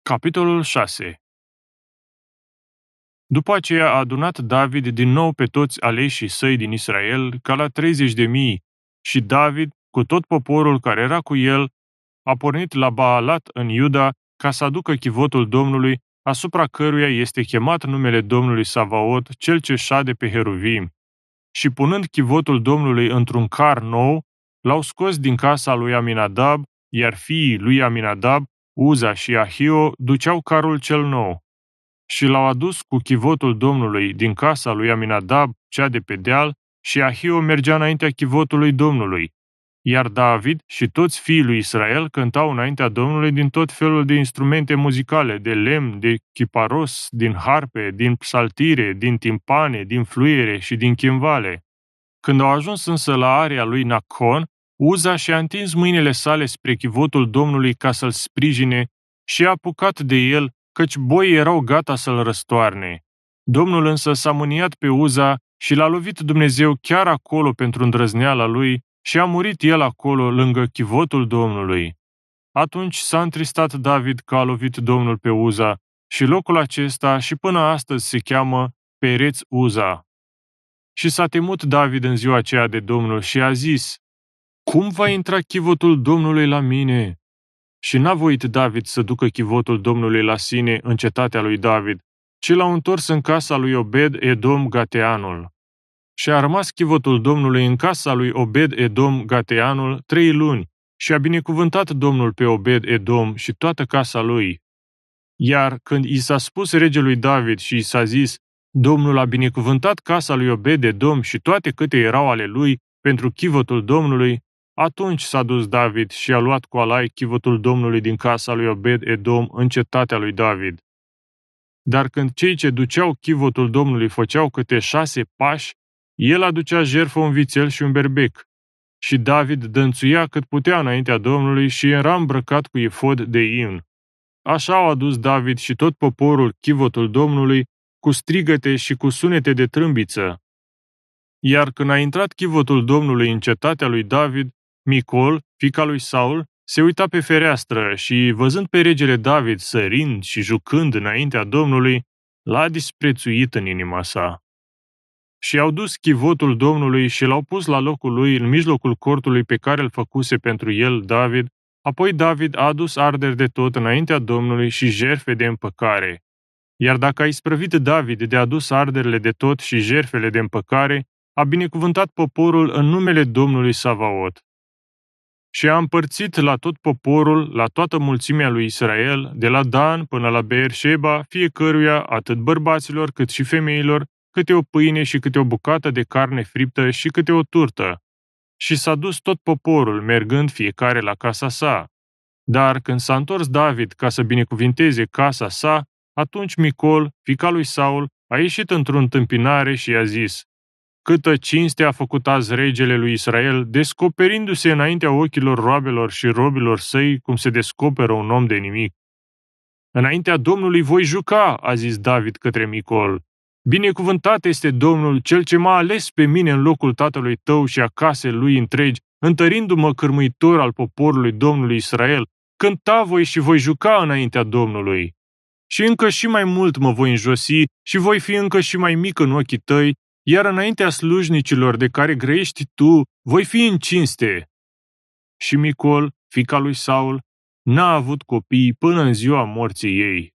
Capitolul 6. După aceea a adunat David din nou pe toți aleșii săi din Israel, ca la 30.000, și David, cu tot poporul care era cu el, a pornit la Baalat în Iuda ca să aducă chivotul Domnului, asupra căruia este chemat numele Domnului Savaot, cel ce șade pe heruvim. Și punând chivotul Domnului într-un car nou, l-au scos din casa lui Aminadab, iar fiii lui Aminadab, Uza și Ahio, duceau carul cel nou. Și l-au adus cu chivotul Domnului din casa lui Aminadab, cea de pe deal, și Ahio mergea înaintea chivotului Domnului. Iar David și toți fiii lui Israel cântau înaintea Domnului din tot felul de instrumente muzicale, de lemn, de chiparos, din harpe, din psaltire, din timpane, din fluiere și din chimvale. Când au ajuns însă la area lui Nacon, Uza și-a întins mâinile sale spre chivotul Domnului ca să-l sprijine și a apucat de el, căci boii erau gata să-l răstoarne. Domnul însă s-a mâniat pe Uza și l-a lovit Dumnezeu chiar acolo pentru îndrăzneala lui și a murit el acolo lângă chivotul Domnului. Atunci s-a întristat David că a lovit Domnul pe Uza și locul acesta și până astăzi se cheamă Pereț Uza. Și s-a temut David în ziua aceea de Domnul și a zis: cum va intra chivotul Domnului la mine? Și n-a voit David să ducă chivotul Domnului la sine în cetatea lui David, ci l-a întors în casa lui Obed-Edom Gateanul. Și a rămas chivotul Domnului în casa lui Obed-Edom Gateanul 3 luni și a binecuvântat Domnul pe Obed-Edom și toată casa lui. Iar când i s-a spus regelui David și i s-a zis: Domnul a binecuvântat casa lui Obed-Edom și toate câte erau ale lui pentru chivotul Domnului, atunci s-a dus David și a luat cu alai chivotul Domnului din casa lui Obed-Edom în cetatea lui David. Dar când cei ce duceau chivotul Domnului făceau câte 6 pași, el aducea jertfă un vițel și un berbec. Și David dănțuia cât putea înaintea Domnului și era îmbrăcat cu efod de imn. Așa au adus David și tot poporul chivotul Domnului, cu strigăte și cu sunete de trâmbiță. Iar când a intrat chivotul Domnului în cetatea lui David, Micol, fiica lui Saul, se uita pe fereastră și, văzând pe regele David sărind și jucând înaintea Domnului, l-a disprețuit în inima sa. Și au dus chivotul Domnului și l-au pus la locul lui în mijlocul cortului pe care îl făcuse pentru el David. Apoi David a adus arderi de tot înaintea Domnului și jertfe de împăcare. Iar dacă a isprăvit David de adus arderile de tot și jertfele de împăcare, a binecuvântat poporul în numele Domnului Savaot. Și a împărțit la tot poporul, la toată mulțimea lui Israel, de la Dan până la Beersheba, fiecăruia, atât bărbaților cât și femeilor, câte o pâine și câte o bucată de carne friptă și câte o turtă. Și s-a dus tot poporul, mergând fiecare la casa sa. Dar când s-a întors David ca să binecuvinteze casa sa, atunci Micol, fiica lui Saul, a ieșit într-o întâmpinare și i-a zis: câtă cinste a făcut azi regele lui Israel, descoperindu-se înaintea ochilor roabelor și robilor săi, cum se descoperă un om de nimic. Înaintea Domnului voi juca, a zis David către Micol. Binecuvântat este Domnul, cel ce m-a ales pe mine în locul tatălui tău și a casei lui întregi, întărindu-mă cârmuitor al poporului Domnului Israel. Cânta voi și voi juca înaintea Domnului. Și încă și mai mult mă voi înjosi și voi fi încă și mai mic în ochii tăi, iar înaintea slujnicilor de care grăiești tu, voi fi în cinste. Și Micol, fiica lui Saul, n-a avut copii până în ziua morții ei.